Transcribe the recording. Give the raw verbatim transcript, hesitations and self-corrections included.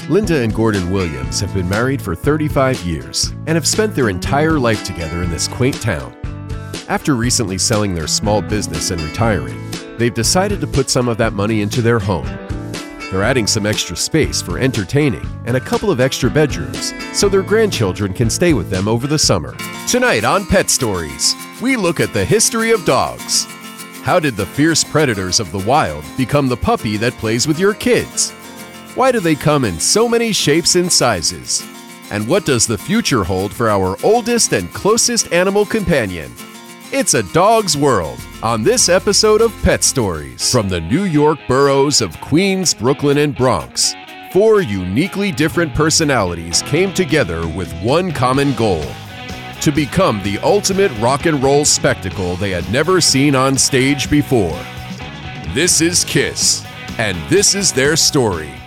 Linda and Gordon Williams have been married for thirty-five years and have spent their entire life together in this quaint town. After recently selling their small business and retiring, they've decided to put some of that money into their home. They're adding some extra space for entertaining and a couple of extra bedrooms so their grandchildren can stay with them over the summer. Tonight on Pet Stories, we look at the history of dogs. How did the fierce predators of the wild become the puppy that plays with your kids? Why do they come in so many shapes and sizes? And what does the future hold for our oldest and closest animal companion? It's a dog's world on this episode of Pet Stories. From the New York boroughs of Queens, Brooklyn, and Bronx, four uniquely different personalities came together with one common goal: to become the ultimate rock and roll spectacle they had never seen on stage before. This is Kiss, and this is their story.